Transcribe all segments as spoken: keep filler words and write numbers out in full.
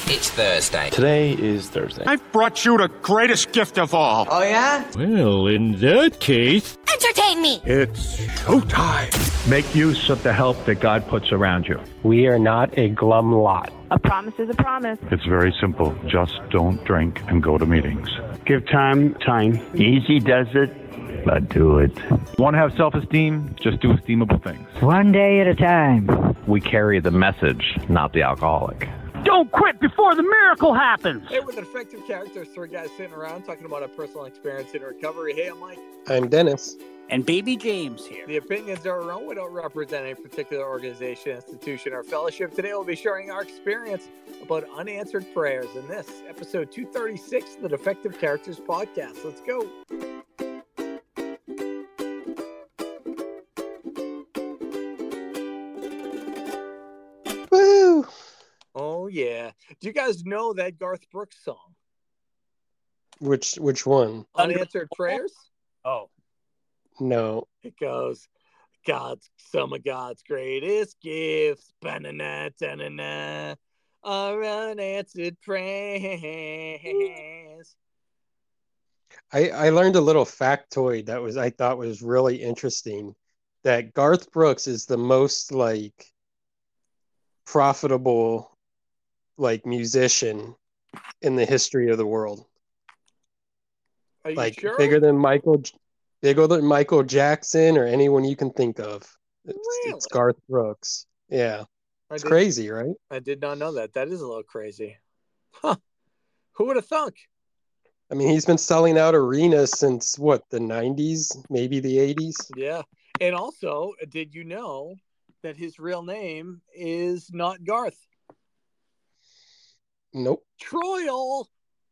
It's Thursday. Today is Thursday. I've brought you the greatest gift of all. Oh, yeah? Well, in that case... Entertain me! It's showtime. Make use of the help that God puts around you. We are not a glum lot. A promise is a promise. It's very simple. Just don't drink and go to meetings. Give time, time. Easy does it, but do it. Want to have self-esteem? Just do esteemable things. One day at a time. We carry the message, not the alcoholic. Don't quit before the miracle happens. Hey, we're the Defective Characters, three guys sitting around talking about our personal experience in recovery. Hey, I'm Mike. I'm Dennis. And Baby James here. The opinions are our own. We don't represent any particular organization, institution, or fellowship. Today we'll be sharing our experience about unanswered prayers in this episode two thirty-six of the Defective Characters podcast. Let's go. Woo! Oh, yeah. Do you guys know that Garth Brooks song? Which which one? Unanswered Prayers? Oh. No. It goes, God's, some of God's greatest gifts, ba-na-na, ta-na-na, are unanswered prayers. I, I learned a little factoid that was I thought was really interesting, that Garth Brooks is the most like profitable like musician in the history of the world. Are you like sure? bigger than Michael bigger than Michael Jackson or anyone you can think of. It's, really? it's Garth Brooks. Yeah. I It's did, crazy, right? I did not know that. That is a little crazy. Huh. Who would have thunk? I mean, he's been selling out arenas since, what, the nineties, maybe the eighties? Yeah. And also, did you know that his real name is not Garth? Nope. Troyal.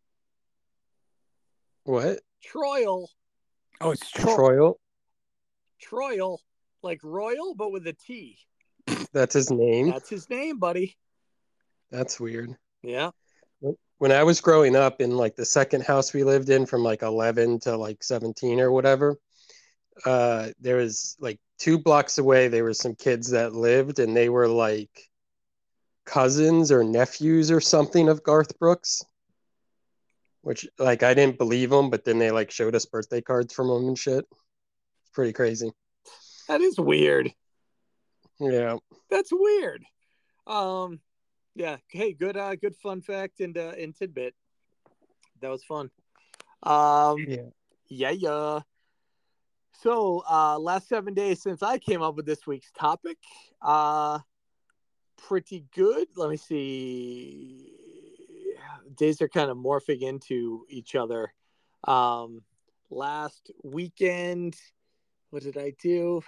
What? Troyal. Oh, it's Troy. Troyal? Troyal. Like royal, but with a T. That's his name? That's his name, buddy. That's weird. Yeah. When I was growing up in like the second house we lived in from like eleven to like seventeen or whatever, uh, there was like two blocks away, there were some kids that lived and they were like cousins or nephews or something of Garth Brooks, which like I didn't believe them, but then they like showed us birthday cards from him and shit. It's pretty crazy. That is weird. Yeah. That's weird. Um, yeah. Hey, good, uh, good fun fact and, uh, and tidbit. That was fun. Um, yeah. Yeah. Yeah. So, uh, last seven days since I came up with this week's topic, uh, pretty good. Let me see. Days are kind of morphing into each other. Um, last weekend, what did I do?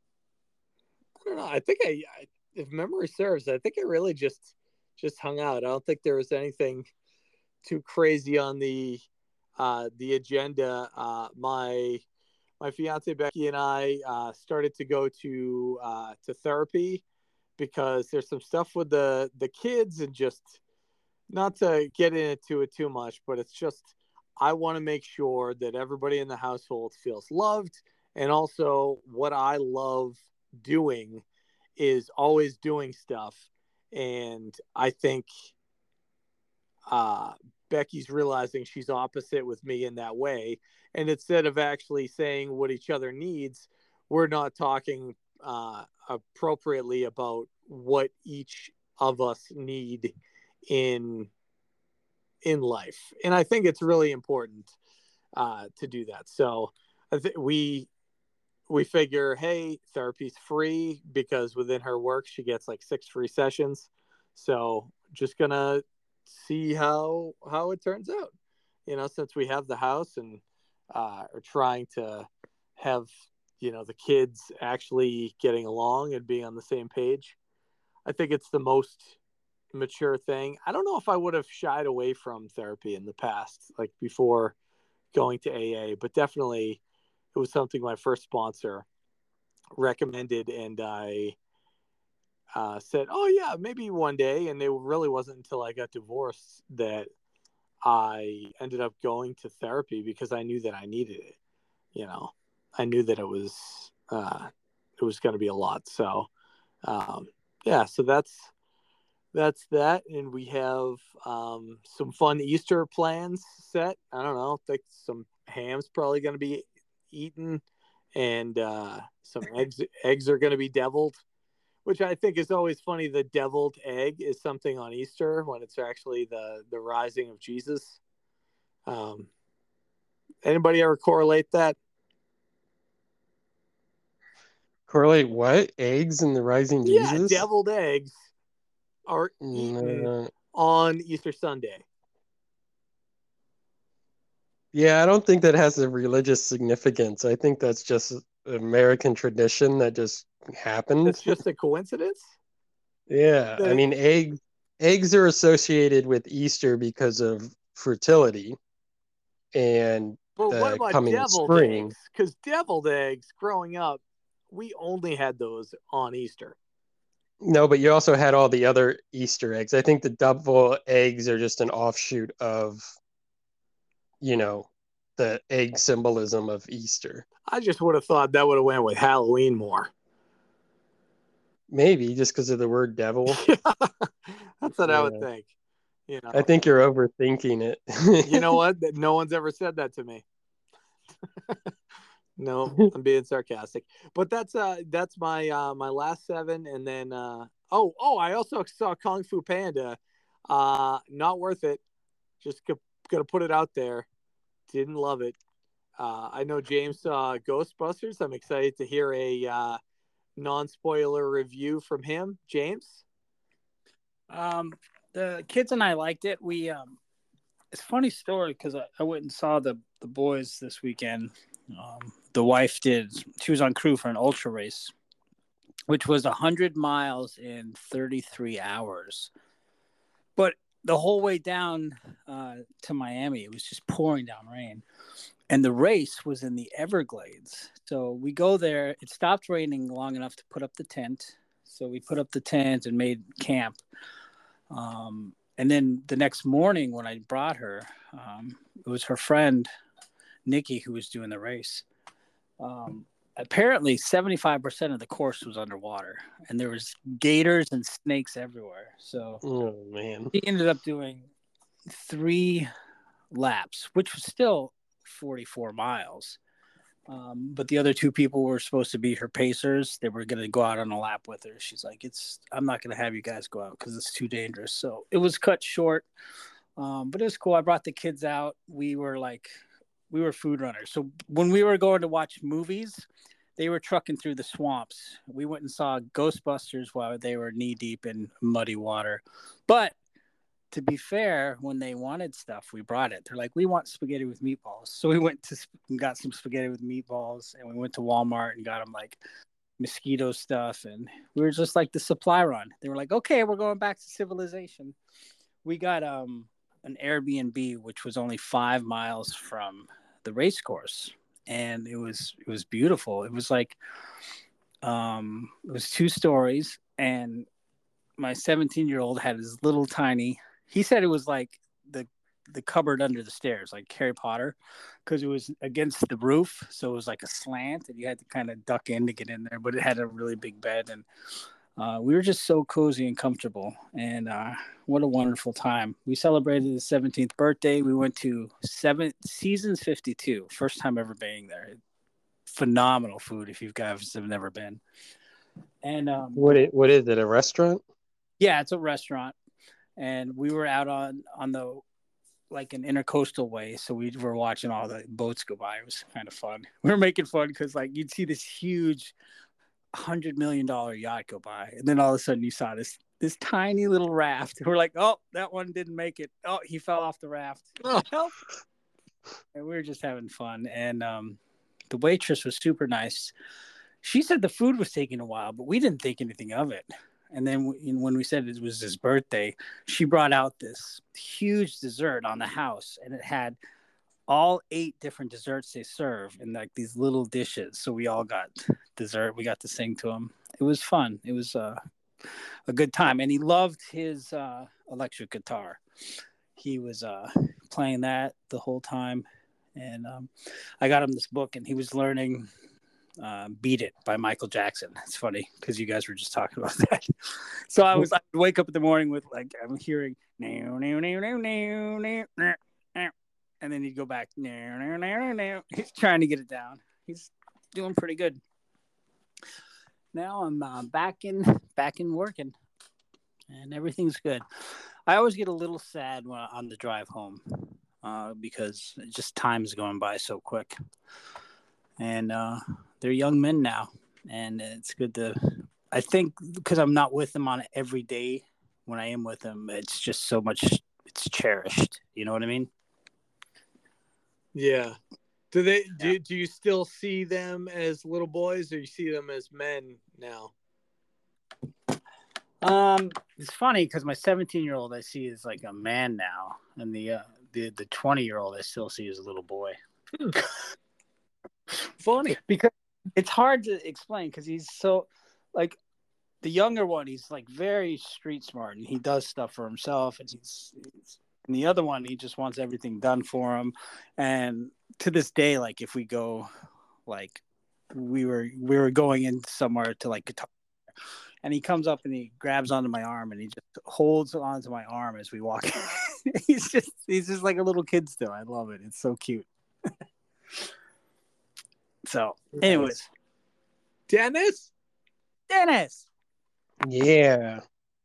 I don't know. I think I, I, if memory serves, I think I really just, just hung out. I don't think there was anything too crazy on the, uh, the agenda. Uh, my, my fiance Becky and I, uh, started to go to, uh, to therapy because there's some stuff with the, the kids and just not to get into it too much, but it's just, I want to make sure that everybody in the household feels loved. And also what I love doing is always doing stuff. And I think uh, Becky's realizing she's opposite with me in that way. And instead of actually saying what each other needs, we're not talking uh, appropriately about what each of us need in in life. And I think it's really important uh, to do that. So I think we we figure, hey, therapy's free because within her work, she gets like six free sessions. So just gonna see how, how it turns out, you know, since we have the house and uh, are trying to have, you know, the kids actually getting along and being on the same page. I think it's the most mature thing. I don't know if I would have shied away from therapy in the past, like before going to A A, but definitely it was something my first sponsor recommended, and I uh, said, oh yeah, maybe one day. And it really wasn't until I got divorced that I ended up going to therapy because I knew that I needed it. You know, I knew that it was, uh, it was going to be a lot. So, um, yeah, so that's, that's that. And we have um, some fun Easter plans set. I don't know. I think some ham's probably going to be eaten, and uh, some eggs. Eggs are going to be deviled, which I think is always funny. The deviled egg is something on Easter when it's actually the the rising of Jesus. Um, anybody ever correlate that? Correlate what? Eggs and the rising Jesus? Yeah, deviled eggs are eaten No. on Easter Sunday. Yeah, I don't think that has a religious significance. I think that's just American tradition that just happened. It's just a coincidence? Yeah, The- I mean, egg, eggs are associated with Easter because of fertility and But the what about coming deviled spring. eggs? Because deviled eggs, growing up, we only had those on Easter. No, but you also had all the other Easter eggs. I think the double eggs are just an offshoot of, you know, the egg symbolism of Easter. I just would have thought that would have went with Halloween more. Maybe just because of the word devil. That's what I would Yeah. think. You know, I think you're overthinking it. you know what? That- No one's ever said that to me. No, I'm being sarcastic. But that's uh that's my uh my last seven, and then uh oh oh I also saw Kung Fu Panda. Uh not worth it. Just g- gonna put it out there. Didn't love it. Uh I know James saw Ghostbusters. I'm excited to hear a uh non-spoiler review from him. James? Um, the kids and I liked it. We um, it's a funny story because I, I went and saw the the boys this weekend. Um, the wife did. She was on crew for an ultra race, which was a hundred miles in thirty-three hours. But the whole way down uh, to Miami, it was just pouring down rain, and the race was in the Everglades. So we go there. It stopped raining long enough to put up the tent. So we put up the tent and made camp. Um, and then the next morning when I brought her, um, it was her friend, Nikki, who was doing the race. Um, apparently seventy-five percent of the course was underwater, and there was gators and snakes everywhere. So Oh, man. she ended up doing three laps, which was still forty-four miles. Um, but the other two people were supposed to be her pacers. They were going to go out on a lap with her. She's like, "It's I'm not going to have you guys go out because it's too dangerous." So it was cut short. Um, but it was cool. I brought the kids out. We were like, we were food runners. So when we were going to watch movies, they were trucking through the swamps. We went and saw Ghostbusters while they were knee deep in muddy water. But to be fair, when they wanted stuff, we brought it. They're like, "We want spaghetti with meatballs." So we went to and got some spaghetti with meatballs, and we went to Walmart and got them like mosquito stuff. And we were just like the supply run. They were like, "Okay, we're going back to civilization." We got um an Airbnb, which was only five miles from the race course, and it was it was beautiful. It was like um it was two stories, and my seventeen year old had his little tiny. He said it was like the the cupboard under the stairs, like Harry Potter, because it was against the roof, so it was like a slant, and you had to kind of duck in to get in there. But it had a really big bed, and uh, we were just so cozy and comfortable. And uh, what a wonderful time! We celebrated his seventeenth birthday. We went to seven Seasons fifty-two, first time ever being there. Phenomenal food if you guys have never been. And um, What it, what is it, a restaurant? yeah, it's a restaurant. And we were out on, on the, like an intercoastal way. So we were watching all the boats go by. It was kind of fun. We were making fun because like you'd see this huge hundred million dollar yacht go by. And then all of a sudden you saw this, this tiny little raft. We're like, "Oh, that one didn't make it. Oh, he fell off the raft." Oh, help. And we were just having fun. And um, the waitress was super nice. She said the food was taking a while, but we didn't think anything of it. And then when we said it was his birthday, she brought out this huge dessert on the house, and it had all eight different desserts they serve in like these little dishes. So we all got dessert. We got to sing to him. It was fun. It was uh, a good time. And he loved his uh, electric guitar. He was uh, playing that the whole time. And um, I got him this book, and he was learning uh, "Beat It" by Michael Jackson. It's funny because you guys were just talking about that. So I was I would wake up in the morning with like I'm hearing "Now, now, now, now, now, now, now, now," and then he'd go back "Now, now, now, now, now." He's trying to get it down. He's doing pretty good. Now I'm uh, back in back in working, and everything's good. I always get a little sad when, on the drive home uh, because just time's going by so quick. And uh, they're young men now, and it's good to. I think because I'm not with them on it every day. When I am with them, it's just so much. It's cherished. You know what I mean? Yeah. Do they? Do yeah. Do you still see them as little boys, or you see them as men now? Um, it's funny because my seventeen-year-old I see is like a man now, and the uh, the the twenty-year-old I still see as a little boy. Hmm. Funny because it's hard to explain because he's so like the younger one. He's like very street smart and he does stuff for himself, and he's, he's and the other one he just wants everything done for him. And to this day, like if we go, like we were we were going in somewhere to like guitar. And he comes up and he grabs onto my arm and he just holds onto my arm as we walk. he's just he's just like a little kid still. I love it. It's so cute. So, anyways, Dennis, Dennis. Yeah.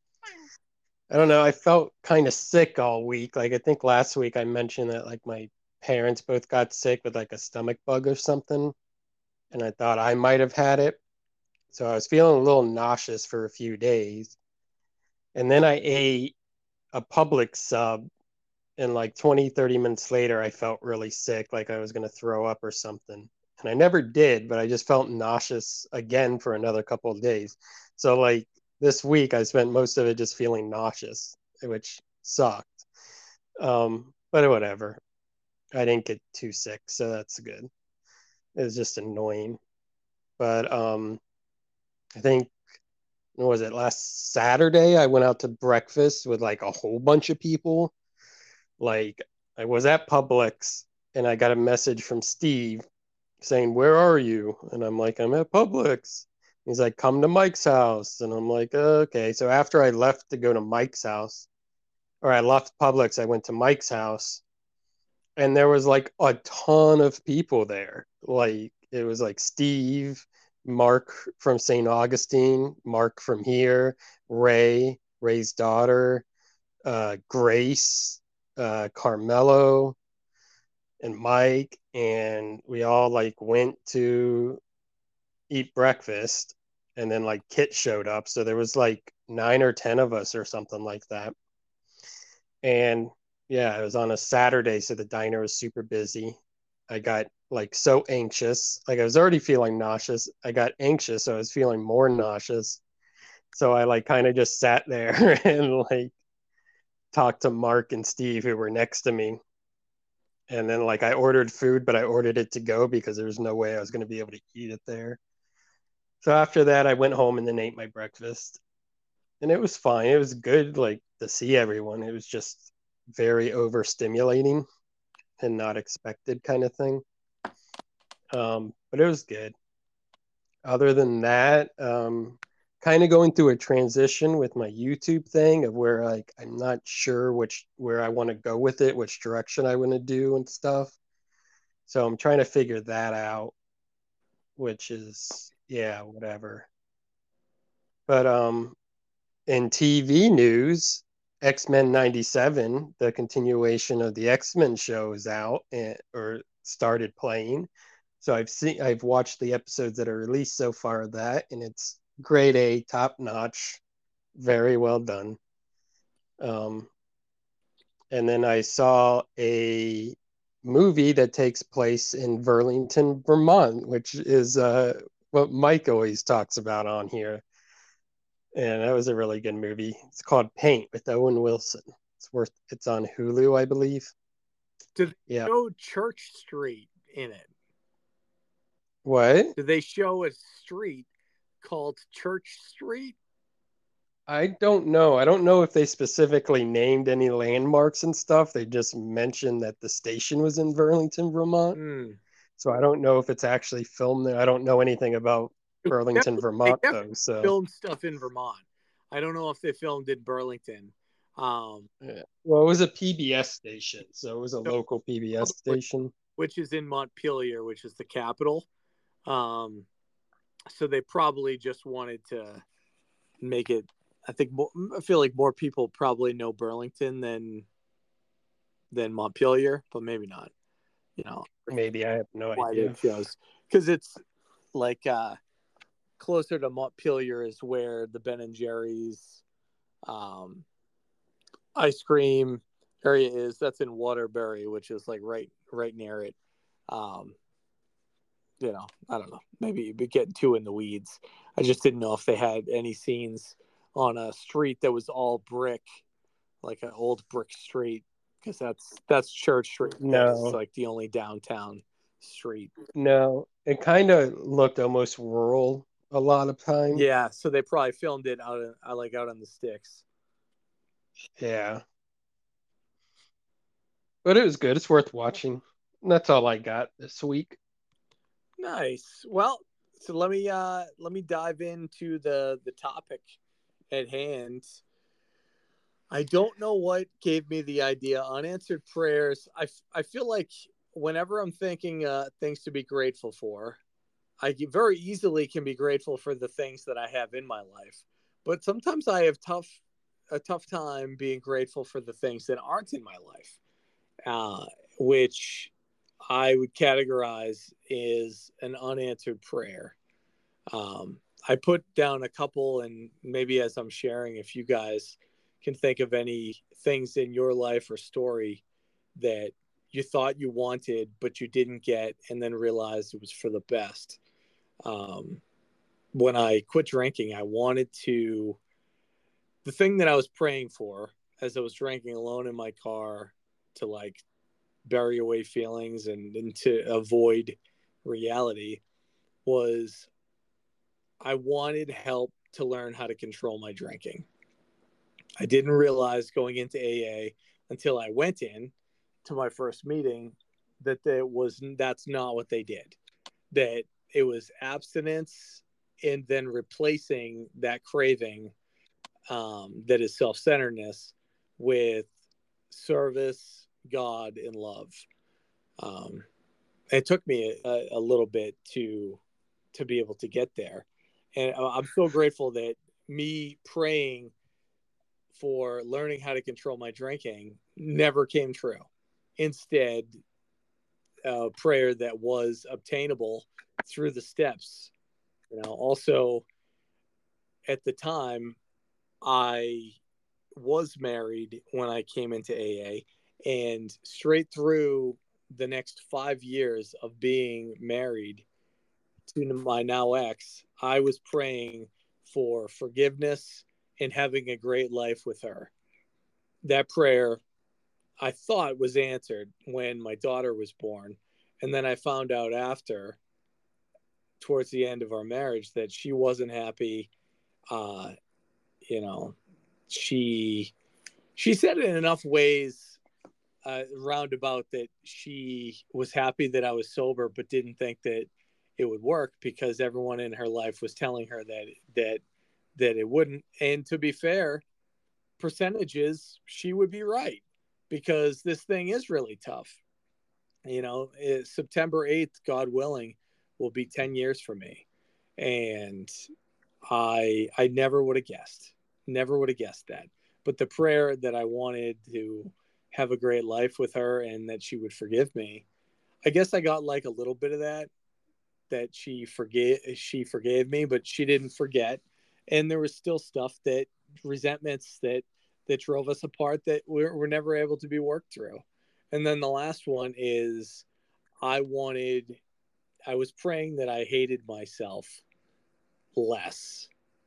I don't know. I felt kind of sick all week. Like I think last week I mentioned that like my parents both got sick with like a stomach bug or something, and I thought I might have had it. So I was feeling a little nauseous for a few days. And then I ate a Publix sub, and like twenty, thirty minutes later, I felt really sick, like I was going to throw up or something. And I never did, but I just felt nauseous again for another couple of days. So like this week, I spent most of it just feeling nauseous, which sucked. Um, but whatever. I didn't get too sick, so that's good. It was just annoying. But um, I think, what was it, last Saturday, I went out to breakfast with like a whole bunch of people. Like, I was at Publix, and I got a message from Steve saying, "Where are you?" And I'm like, "I'm at Publix." He's like, "Come to Mike's house." And I'm like, okay. So after I left to go to Mike's house, or I left Publix, I went to Mike's house, and there was like a ton of people there. Like, it was like Steve, Mark from Saint Augustine, Mark from here, Ray, Ray's daughter, uh, Grace, uh, Carmelo, and Mike, and we all like went to eat breakfast, and then like Kit showed up, so there was like nine or ten of us or something like that. And yeah, it was on a Saturday, so the diner was super busy. I got like so anxious. Like I was already feeling nauseous. I got anxious, so I was feeling more nauseous. So I like kind of just sat there and like talked to Mark and Steve who were next to me. And then like I ordered food, but I ordered it to go because there was no way I was going to be able to eat it there. So after that, I went home and then ate my breakfast. And it was fine. It was good like to see everyone. It was just very overstimulating and not expected kind of thing. Um, but it was good. Other than that, um, kind of going through a transition with my YouTube thing of where like I'm not sure which where I want to go with it, which direction I want to do and stuff. So I'm trying to figure that out, which is yeah, whatever. But um, in T V news, X-Men ninety-seven, the continuation of the X-Men show, is out and, or started playing. So I've seen, I've watched the episodes that are released so far of that, and it's grade A, top notch, very well done. Um, and then I saw a movie that takes place in Burlington, Vermont, which is uh, what Mike always talks about on here. And that was a really good movie. It's called Paint with Owen Wilson. It's worth. It's on Hulu, I believe. Did they yeah. show Church Street in it? What? Did they show a street called Church Street? I don't know. I don't know if they specifically named any landmarks and stuff. They just mentioned that the station was in Burlington, Vermont. Mm. So I don't know if it's actually filmed there. I don't know anything about Burlington, They Vermont, definitely though. So filmed stuff in Vermont. I don't know if they filmed in Burlington. Um, yeah. Well, it was a P B S station, so it was a local P B S station, which is in Montpelier, which is the capital. Um, so they probably just wanted to make it. I think more, I feel like more people probably know Burlington than than Montpelier, but maybe not. You know, maybe I have no why idea. it shows because it's like uh, closer to Montpelier is where the Ben and Jerry's um, ice cream area is. That's in Waterbury, which is like right right near it. Um, you know, I don't know. Maybe you'd be getting too in the weeds. I just didn't know if they had any scenes on a street that was all brick, like an old brick street, because that's that's Church Street. No, it's like the only downtown street. No, it kind of looked almost rural a lot of times. Yeah, so they probably filmed it out in, like out on the sticks. Yeah, but it was good. It's worth watching. And that's all I got this week. Nice. Well, so let me uh let me dive into the the topic at hand. I don't know what gave me the idea. Unanswered prayers. I, I feel like whenever I'm thinking uh, things to be grateful for, I very easily can be grateful for the things that I have in my life. But sometimes I have tough a tough time being grateful for the things that aren't in my life, uh, which I would categorize as an unanswered prayer. Um, I put down a couple, and maybe as I'm sharing, if you guys can think of any things in your life or story that you thought you wanted, but you didn't get, and then realized it was for the best. Um, when I quit drinking, I wanted to, the thing that I was praying for as I was drinking alone in my car to like bury away feelings and, and to avoid reality was I wanted help to learn how to control my drinking. I didn't realize going into A A until I went in to my first meeting that there was that's not what they did. That it was abstinence and then replacing that craving um, that is self-centeredness with service, God, and love. Um, it took me a, a little bit to to be able to get there, and I'm so grateful that me praying for learning how to control my drinking never came true. Instead, a prayer that was obtainable through the steps. You know, also at the time, I was married when I came into A A, and straight through the next five years of being married to my now ex, I was praying for forgiveness and having a great life with her. That prayer I thought was answered when my daughter was born. And then I found out after, towards the end of our marriage, that she wasn't happy. Uh, you know, she she said it in enough ways uh, roundabout that she was happy that I was sober, but didn't think that it would work because everyone in her life was telling her that that that it wouldn't. And to be fair, percentages, she would be right, because this thing is really tough. You know, September eighth, God willing, will be ten years for me. And I I never would have guessed, never would have guessed that. But the prayer that I wanted to have a great life with her and that she would forgive me, I guess I got like a little bit of that, that she forgave, she forgave me, but she didn't forget. And there was still stuff that resentments that, that drove us apart that we're, we're never able to be worked through. And then the last one is I wanted, I was praying that I hated myself less.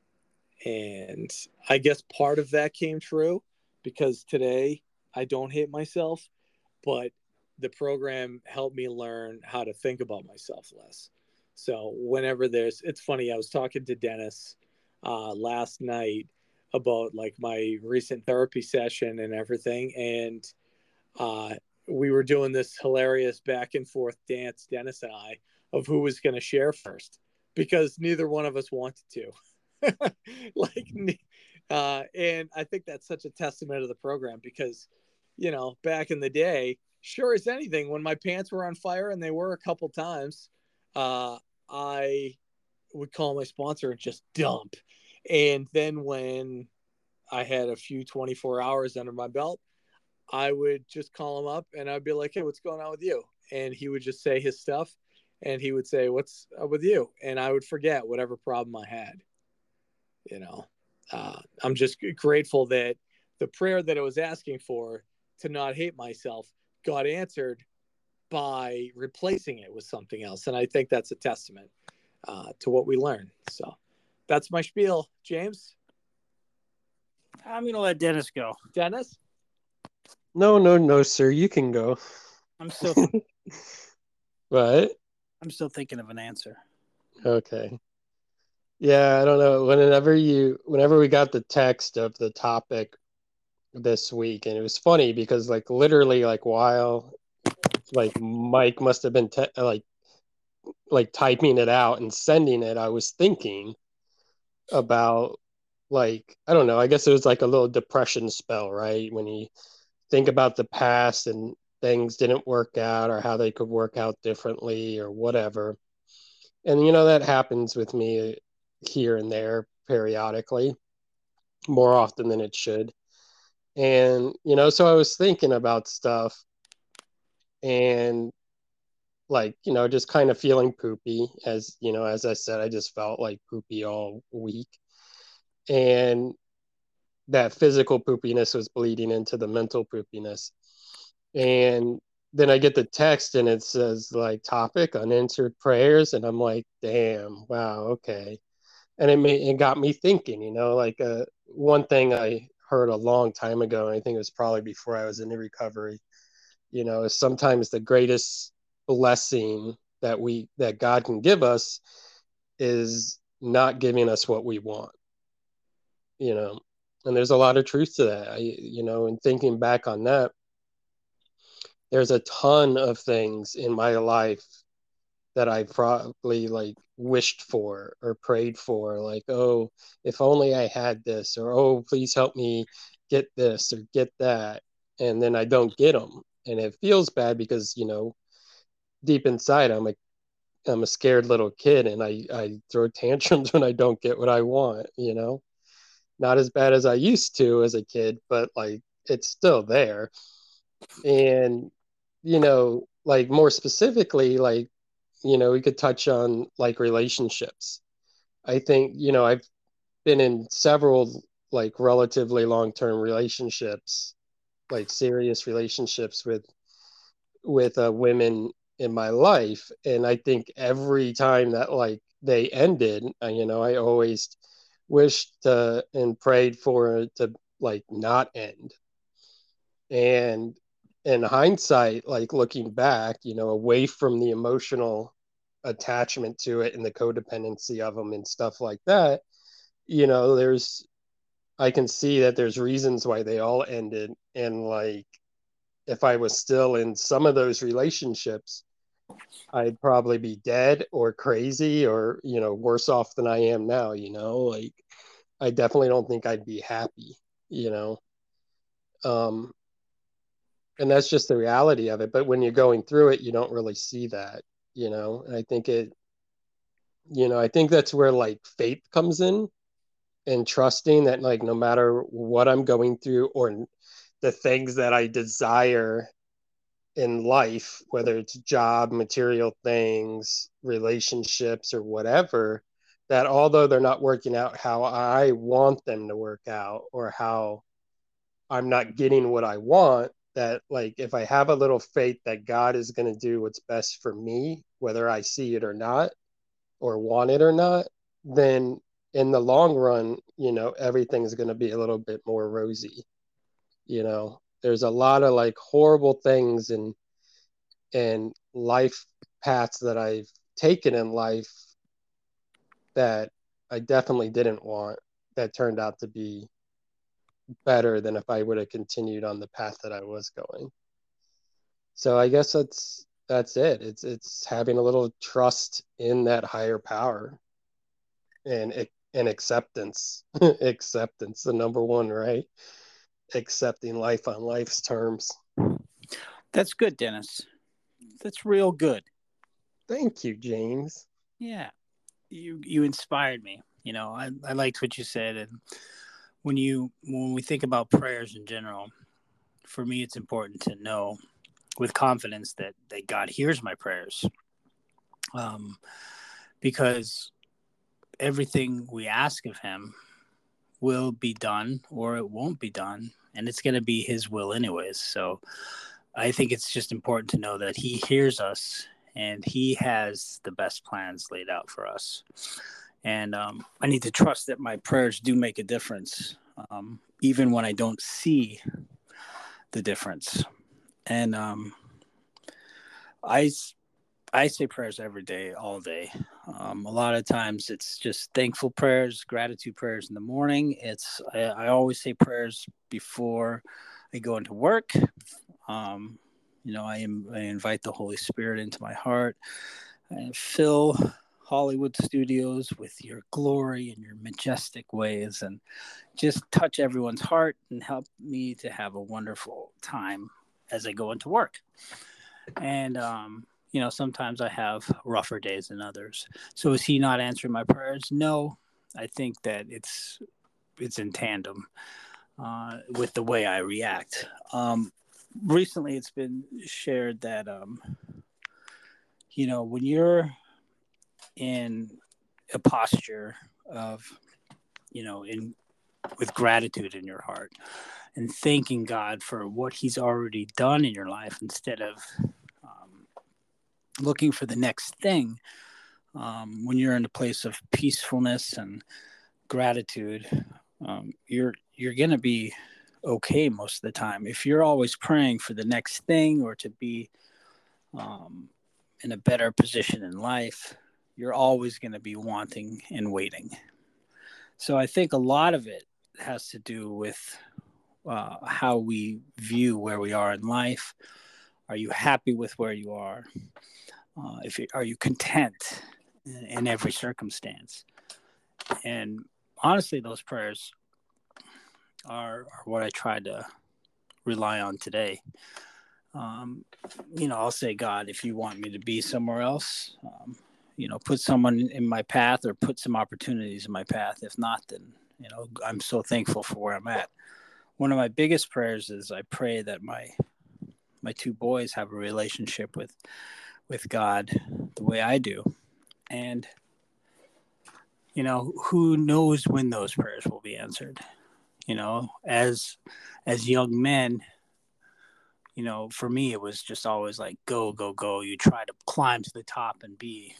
And I guess part of that came true because today I don't hate myself, but the program helped me learn how to think about myself less. So whenever there's, it's funny, I was talking to Dennis uh, last night about like my recent therapy session and everything. And uh, we were doing this hilarious back and forth dance, Dennis and I, of who was going to share first, because neither one of us wanted to. like, uh, and I think that's such a testament of the program, because, you know, back in the day, sure as anything, when my pants were on fire, and they were a couple times, uh, I would call my sponsor and just dump. And then when I had a few twenty-four hours under my belt, I would just call him up and I'd be like, hey, what's going on with you? And he would just say his stuff, and he would say, what's up with you? And I would forget whatever problem I had. You know, uh, I'm just grateful that the prayer that I was asking for, to not hate myself, got answered by replacing it with something else. And I think that's a testament uh, to what we learn. So that's my spiel. James? I'm going to let Dennis go. Dennis? No, no, no, sir. You can go. I'm still What? I'm still thinking of an answer. Okay. Yeah, I don't know. Whenever you, whenever we got the text of the topic this week, and it was funny because, like, literally, like, while, like, Mike must have been te- like, like typing it out and sending it, I was thinking about, like, I don't know. I guess it was like a little depression spell, right? When you think about the past and things didn't work out, or how they could work out differently, or whatever. And, you know, that happens with me here and there periodically, more often than it should. And, you know, so I was thinking about stuff and, like, you know, just kind of feeling poopy, as, you know, as I said, I just felt like poopy all week. And that physical poopiness was bleeding into the mental poopiness. And then I get the text and it says, like, topic unanswered prayers. And I'm like, damn, wow, okay. And it made, it got me thinking, you know, like, uh, one thing I heard a long time ago, and I think it was probably before I was in recovery, you know, is sometimes the greatest blessing that we, that God can give us is not giving us what we want, you know. And there's a lot of truth to that. I, you know, and thinking back on that, there's a ton of things in my life that I probably, like, wished for or prayed for, like, oh, if only I had this, or, oh, please help me get this or get that. And then I don't get them. And it feels bad because, you know, deep inside, I'm a, I'm a scared little kid, and I, I throw tantrums when I don't get what I want, you know. Not as bad as I used to as a kid, but, like, it's still there. And, you know, like, more specifically, like, you know, we could touch on, like, relationships. I think, you know, I've been in several, like, relatively long-term relationships, like, serious relationships with, with uh, women in my life. And I think every time that, like, they ended, uh, you know, I always wished uh, and prayed for it to, like, not end. And in hindsight, like, looking back, you know, away from the emotional attachment to it and the codependency of them and stuff like that, you know, there's, I can see that there's reasons why they all ended. And, like, if I was still in some of those relationships, I'd probably be dead or crazy or, you know, worse off than I am now, you know. Like, I definitely don't think I'd be happy, you know. Um, and that's just the reality of it. But when you're going through it, you don't really see that, you know. And I think it, you know, I think that's where, like, faith comes in, and trusting that, like, no matter what I'm going through or the things that I desire in life, whether it's job, material things, relationships, or whatever, that although they're not working out how I want them to work out, or how I'm not getting what I want, that, like, if I have a little faith that God is going to do what's best for me, whether I see it or not, or want it or not, then in the long run, you know, everything's going to be a little bit more rosy. You know, there's a lot of, like, horrible things and and life paths that I've taken in life that I definitely didn't want, that turned out to be better than if I would have continued on the path that I was going. So I guess that's that's it. It's it's having a little trust in that higher power, and and acceptance. Acceptance, the number one, right? Accepting life on life's terms. That's good, Dennis. That's real good. Thank you, James. Yeah, you you inspired me. You know, I, I liked what you said, and when you when we think about prayers in general, for me, it's important to know with confidence that that God hears my prayers, um, because everything we ask of Him will be done or it won't be done, and it's going to be His will anyways. So I think it's just important to know that He hears us and He has the best plans laid out for us. And um, I need to trust that my prayers do make a difference, um, even when I don't see the difference. And um, I, I say prayers every day, all day. Um, a lot of times it's just thankful prayers, gratitude prayers in the morning. It's I, I always say prayers before I go into work. Um, you know, I, am, I invite the Holy Spirit into my heart and fill Hollywood Studios with your glory and your majestic ways, and just touch everyone's heart and help me to have a wonderful time as I go into work. And, um, you know, sometimes I have rougher days than others. So is He not answering my prayers? No, I think that it's, it's in tandem uh, with the way I react. Um, recently it's been shared that, um, you know, when you're in a posture of, you know, in with gratitude in your heart and thanking God for what He's already done in your life instead of um, looking for the next thing, um, when you're in a place of peacefulness and gratitude, um, you're you're going to be okay most of the time. If you're always praying for the next thing or to be um, in a better position in life, you're always going to be wanting and waiting. So I think a lot of it has to do with uh, how we view where we are in life. Are you happy with where you are? Uh, if you, are you content in, in every circumstance? And honestly, those prayers are, are what I try to rely on today. Um, you know, I'll say, God, if you want me to be somewhere else, um, you know, put someone in my path or put some opportunities in my path. If not, then, you know, I'm so thankful for where I'm at. One of my biggest prayers is I pray that my my two boys have a relationship with with God the way I do. And, you know, who knows when those prayers will be answered? You know, as as young men, you know, for me, it was just always like, go, go, go. You try to climb to the top and be,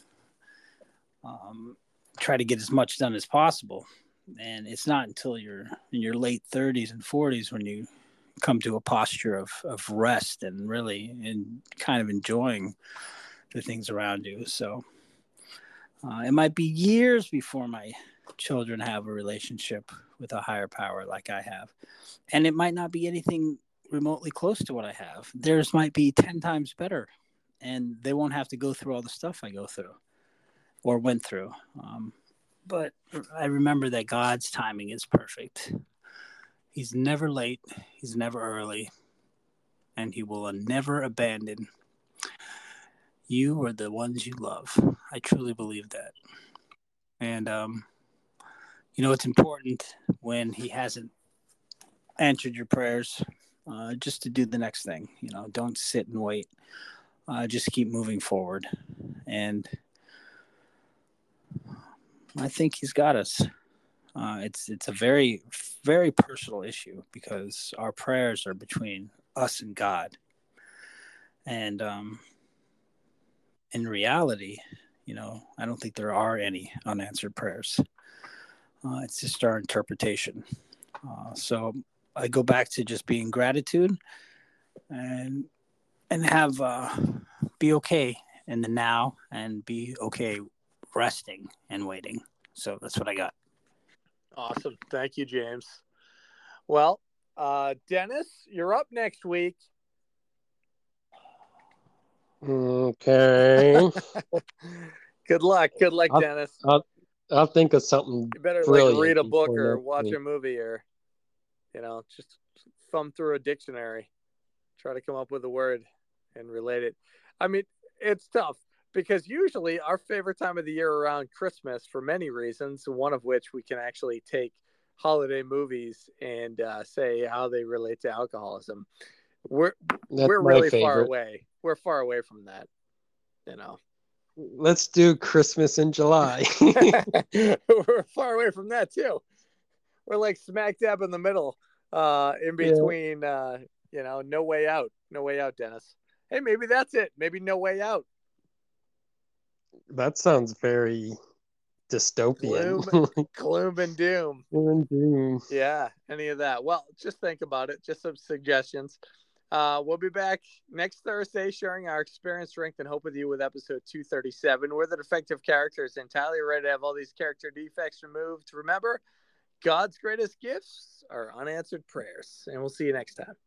um, try to get as much done as possible. And it's not until you're in your late thirties and forties when you come to a posture of, of rest and really and kind of enjoying the things around you. So uh, it might be years before my children have a relationship with a higher power like I have. And it might not be anything remotely close to what I have. Theirs might be ten times better, and they won't have to go through all the stuff I go through or went through. Um, but I remember that God's timing is perfect. He's never late. He's never early. And He will never abandon you or the ones you love. I truly believe that. And, um, you know, it's important when He hasn't answered your prayers, uh, just to do the next thing. You know, don't sit and wait. Uh, just keep moving forward. And I think He's got us. Uh, it's it's a very, very personal issue because our prayers are between us and God. And um, in reality, you know, I don't think there are any unanswered prayers. Uh, it's just our interpretation. Uh, so I go back to just being gratitude and and have uh, be okay in the now and be okay resting and waiting. So that's what I got. Awesome. Thank you, James. Well, uh, Dennis, you're up next week. Okay. Good luck. Good luck, I'll, Dennis. I'll, I'll think of something. You better like read a book or watch a movie or, you know, just thumb through a dictionary. Try to come up with a word and relate it. I mean, it's tough because usually our favorite time of the year around Christmas, for many reasons, one of which we can actually take holiday movies and uh, say how they relate to alcoholism. We're That's we're really favorite. far away. We're far away from that, you know. Let's do Christmas in July. We're far away from that too. We're like smack dab in the middle, uh, in between. Yeah. Uh, you know, No Way Out. No Way Out, Dennis. Hey, maybe that's it. Maybe No Way Out. That sounds very dystopian. Gloom, gloom and doom. Gloom and doom. Yeah, any of that. Well, just think about it. Just some suggestions. Uh, we'll be back next Thursday sharing our experience, strength, and hope with you with episode two thirty-seven. We're the defective characters, and Tyler, you're ready to have all these character defects removed. Remember, God's greatest gifts are unanswered prayers. And we'll see you next time.